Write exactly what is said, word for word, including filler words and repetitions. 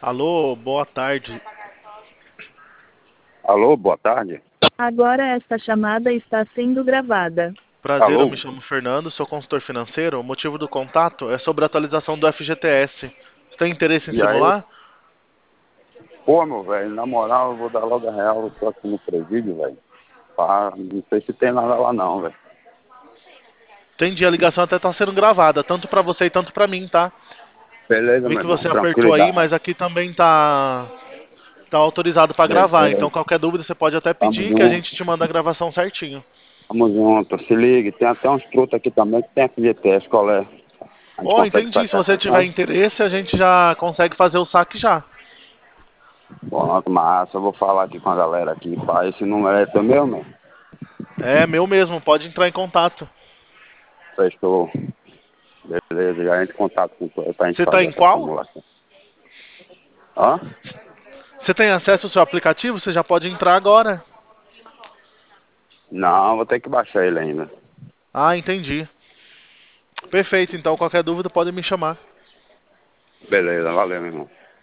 Alô, boa tarde. Alô, boa tarde. Agora esta chamada está sendo gravada. Prazer, eu Alô? me chamo Fernando, sou consultor financeiro. O motivo do contato é sobre a atualização do F G T S. Você tem interesse em E aí? simular? Pô, meu velho, na moral, eu vou dar logo a real, eu tô aqui no presídio, velho. Pá, não sei se tem nada lá não, velho. Entendi, a ligação até está sendo gravada, tanto para você e tanto para mim, tá? Beleza, Vi meu que irmão, você apertou aí, tranquilidade. mas aqui também tá, tá autorizado para gravar. Então Beleza, qualquer dúvida você pode até tamo pedir que a junto, gente te manda a gravação certinho. tamo junto. Se ligue, tem até uns trutos aqui também que tem F G T S, qual é? A gente Oh, consegue entendi. Se sacar você essas tiver não? interesse, a gente já consegue fazer o saque já. Pronto, massa, eu vou falar aqui com a galera aqui, pá. Esse número é teu meu, meu? É meu mesmo, pode entrar em contato. Fechou. Beleza, já entra em contato com tu aí pra gente Você tá fazer em essa qual? simulação. Hã? Você tem acesso ao seu aplicativo? Você já pode entrar agora. Não, vou ter que baixar ele ainda. Ah, entendi. Perfeito, então qualquer dúvida pode me chamar. Beleza, valeu, meu irmão.